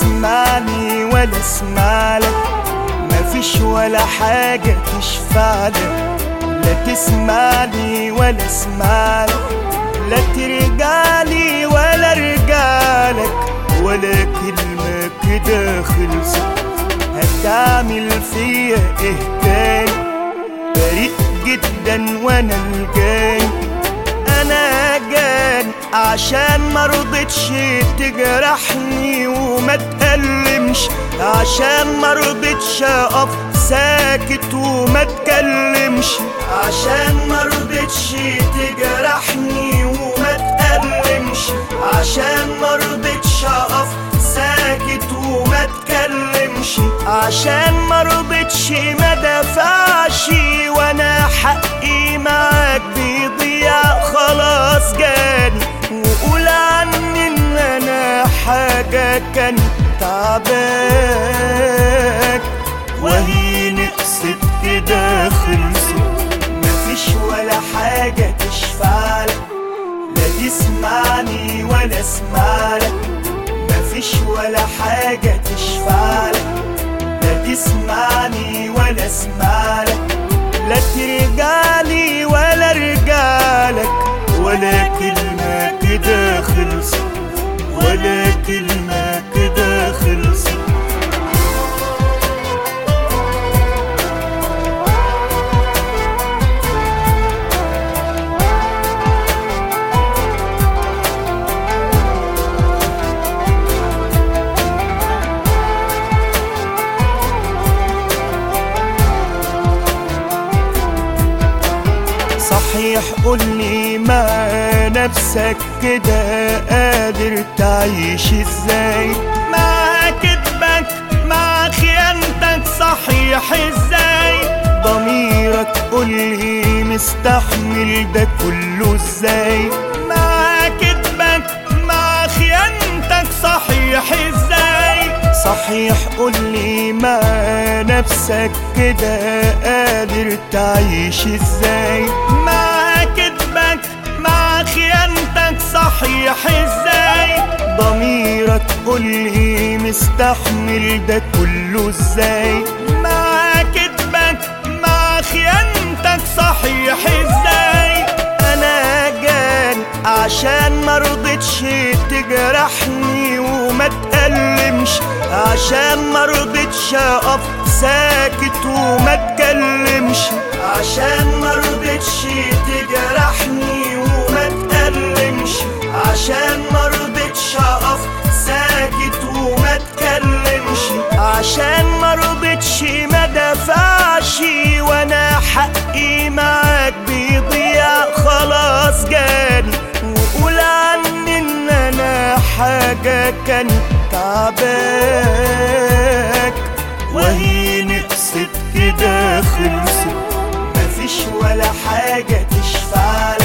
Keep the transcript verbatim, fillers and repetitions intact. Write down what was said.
تسمعني ولا اسمعلك، مفيش ولا حاجة تشفعلك. لا تسمعني ولا اسمعلك، لا ترجعلي ولا ارجعلك، ولا كلمة كده خلصت. هتعمل فيا ايه تاني؟ بريء جدا وانا الجاني، انا جاني عشان مرضتش تجرحني وما تألمش، عشان مرضتش اقف ساكت وما تكلمش، عشان مرضتش تجرحني وما تألمش، عشان مرضتش اقف ساكت وما تكلمش، عشان مرضتش ما دفعش وانا حقي معاك بيضيع خلاص جاني. وقول عني ان انا حاجة كان تعباك، وهي نقصت كده خلصت. مفيش ولا حاجة تشفعلك، لا تسمعني ولا اسمعلك، مفيش ولا حاجة تشفعلك، لا تسمعني ولا اسمعلك، لا ترجعلي ولا ارجعلك، ولا كلمة كده خلصت، ولا كلمة كده خلصت. صحيح قولي مع نفسك كده قادر تعيش ازاي؟ مع كدبك مع خيانتك صحيح ازاي؟ ضميرك قولي مستحمل ده كله ازاي؟ مع كدبك مع خيانتك صحيح ازاي؟ صحيح قولي مع نفسك كده قادر تعيش ازاي؟ مع كدبك مع خيانتك صحيح ازاي؟ ضميرك قولي مستحمل ده كله ازاي؟ مع كدبك مع خيانتك صحيح ازاي؟ انا جاني عشان مرضتش تجرحني وما تألمش، عشان مرضتش اقف ساكت وما تكلمش، عشان مرضتش تجرحني وما تألمش، عشان مرضتش اقف ساكت وما تكلمش، عشان مرضتش ما دفعش وانا حقي معاك بيضيع خلاص جاني. وقول عني ان انا حاجة كان تعباك، وهي نقصت كده خلصت. مفيش ولا حاجة تشفعلك،